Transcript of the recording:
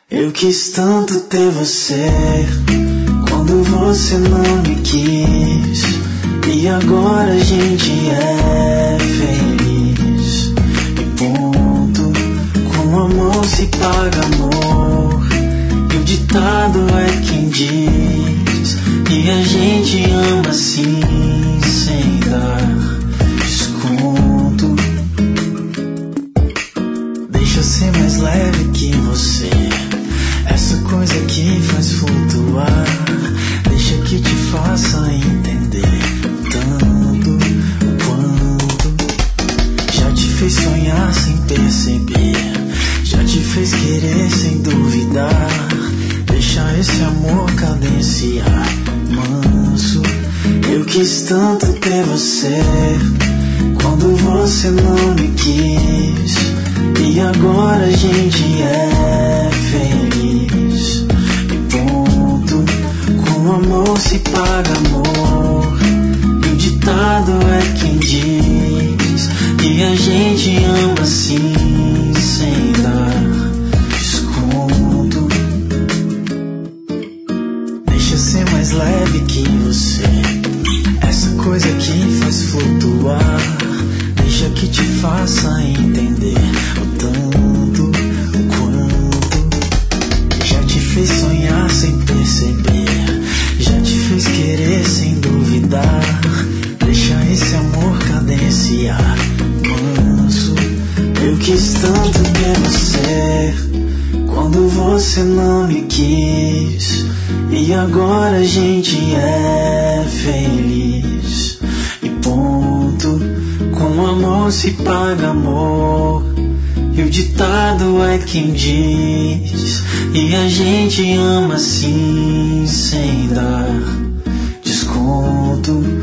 Eu quis tanto ter você quando você não me quis, e agora a gente é feliz. E ponto, com amor se paga amor, e o ditado é quem diz, e a gente ama assim sem dar desconto. Deixa eu ser mais leve que você, essa coisa que faz flutuar. Deixa que te faça entender tanto o quanto já te fez sonhar sem perceber, já te fez querer sem duvidar. Deixa esse amor cadenciar manso. Eu quis tanto ter você quando você não me quis, e agora a gente é feliz. E ponto, com amor se paga amor, e o ditado é quem diz, e a gente ama assim sem dar desconto. Deixa eu ser mais leve que você, essa coisa que faz flutuar. Deixa que te faça entender o tanto, o quanto já te fez sonhar sem perceber, já te fez querer sem duvidar. Deixa esse amor cadenciar manso. Eu quis tanto ter você quando você não me quis, e agora a gente é feliz. E ponto, com amor se paga amor, e o ditado é quem diz, e a gente ama assim sem dar desconto.